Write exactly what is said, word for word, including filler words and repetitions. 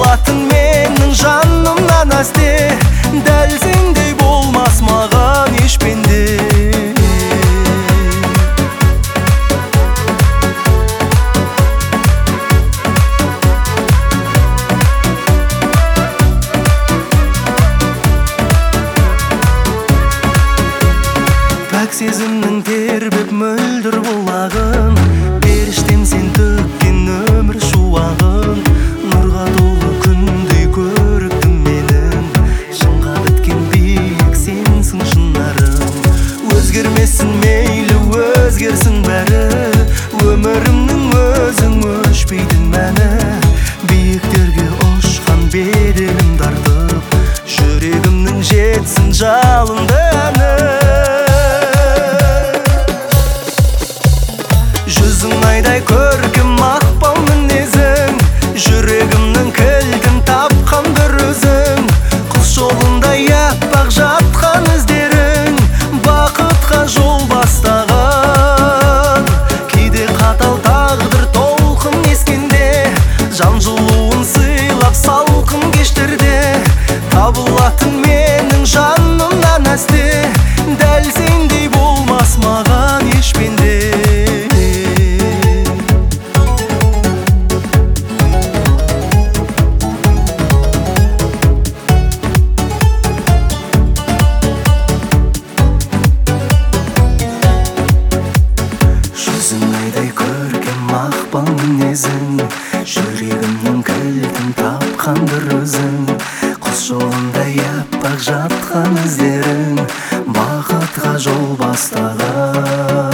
табылатын менің жанымнан әсте, дәл сендей болмас маған еш пенде. Пәк сезімнің тербеп мөлдір бұлағын, періштем сен төккен өмір шуағын. Нұрға толы күндей көріктің менің, шыңға біткен биік сенсің шынарым. Өзгермесін мейлі өзгерсін бәрі, өмірімнің өзің өшпейтін мәні. Биіктерге ұшқан беделім тартып, жүрегімнің жетсін жалынды әні. Жүзің айдай көркем мақпал мінезің, жүрегімнің кілтін тапқан бір өзің. Құс жолындай аппақ жатқан іздерің, бақытқа жол бастаған. Кейде қатал тағдыр толқын ескенде, жан жылуын сыйлап салқын кештерде, табылатын менің жанымнан әсте, дәл сендей болмас маған еш пенде. Мақпал мінезің, жүрегімнің кілтін тапқан бір өзің. Құс жолындай аппақ жатқан іздерің, бақытқа жол бастаған.